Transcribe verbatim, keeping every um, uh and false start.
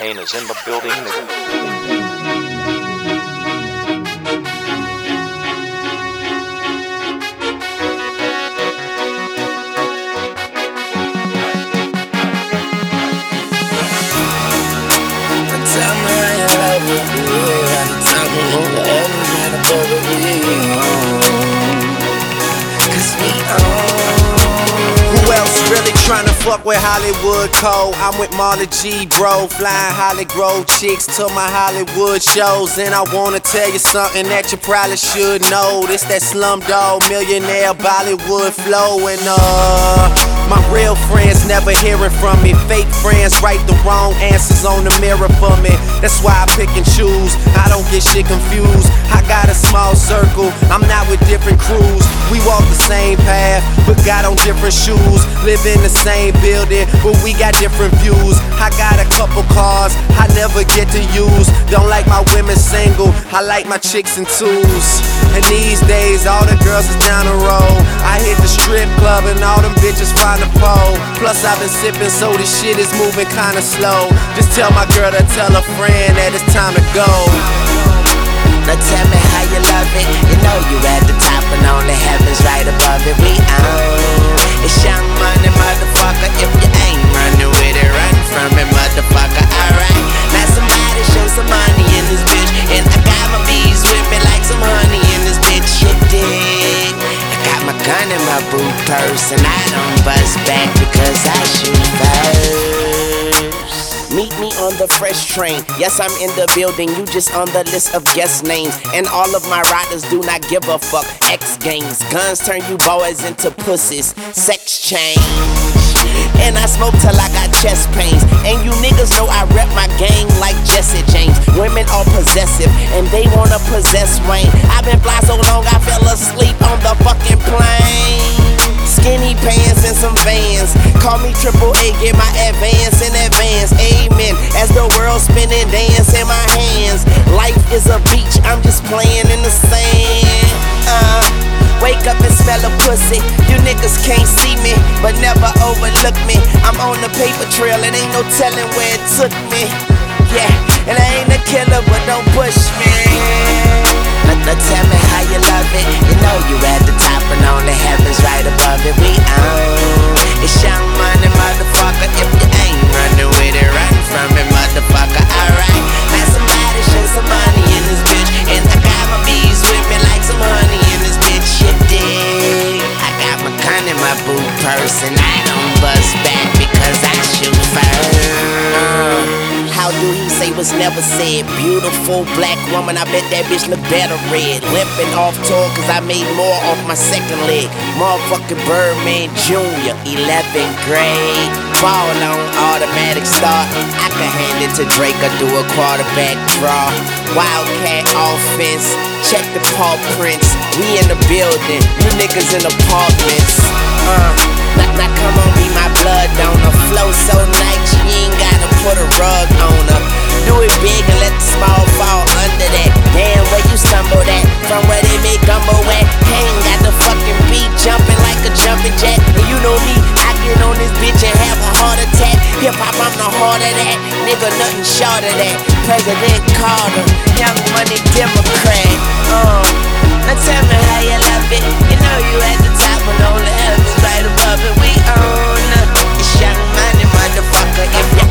entertainers in the building. Tryna fuck with Hollywood Cole. I'm with Marla G, bro. Flying Holly Grove chicks to my Hollywood shows. And I wanna tell you something that you probably should know. This that Slumdog Millionaire Bollywood flow. And uh, my real friends never hearing from me. Fake friends write the wrong answers on the mirror for me. That's why I pick and choose. I don't get shit confused. I got a small circle. I'm not with different crews. We walk the same path, but got on different shoes. Live in the same building, but we got different views. I got a couple cars I never get to use. Don't like my women single, I like my chicks in twos. And these days, all the girls is down the road. I hit the strip club and all them bitches find a pole. Plus I've been sipping, so this shit is moving kinda slow. Just tell my girl to tell a friend that it's time to go. Now tell me how you love it. You know you at the top and only heaven's right above it. We own it's Young Money, motherfucker. If you ain't running with it, run from it, motherfucker. Alright, now somebody show some money in this bitch. And I got my bees with me like some honey in this bitch. You dig? I got my gun in my boot purse and I don't bust back because I shoot first. Meet me on the fresh train. Yes, I'm in the building, you just on the list of guest names. And all of my riders do not give a fuck. X games, guns turn you boys into pussies. Sex change. And I smoke till I got chest pains. And you niggas know I rep my gang like Jesse James. Women are possessive and they wanna possess Wayne. I've been fly so long I fell asleep on the fucking plane. Skinny pants and some Vans. Call me Triple A, get my advance in advance. Amen. As the world spinning, dance in my hands. Life is a beach, I'm just playing in the sand. Uh, wake up and smell a pussy. You niggas can't see me, but never overlook me. I'm on the paper trail and ain't no telling where it took me. Yeah, and I ain't a killer, but don't push me. Now, now tell me how you love it. You know you at the top and only heaven's right above it. We own it's Young Money, motherfucker. If you ain't running with it, run from it, motherfucker. Alright, now somebody show some money in this bitch. And I got my bees with me like some honey in this bitch. You dig? I got my gun in my boot purse and I don't bust back because I shoot first. How do he say was never said? Beautiful black woman, I bet that bitch look better red. Limping off tour cause I made more off my second leg. Motherfucking Birdman Junior, eleventh grade. Ball on automatic start. I can hand it to Drake or do a quarterback draw. Wildcat offense, check the paw prints. We in the building, you niggas in apartments. Uh, now, now come on, be my blood donor. Flow so nice, you ain't gotta put a rug on her. Do it big and let the small fall under that. Damn, where you stumble at? From where they make gumbo at. Hang got the fucking beat jumping like a jumping jack. And you know me, I get on this bitch and have a heart attack. Hip hop, I'm the heart of that. Nigga, nothing short of that. President Carter, Young Money Democrat. Uh, now tell me how you love it. You know you at the top and only heaven's right above it. We own it's Young Money, motherfucker. If you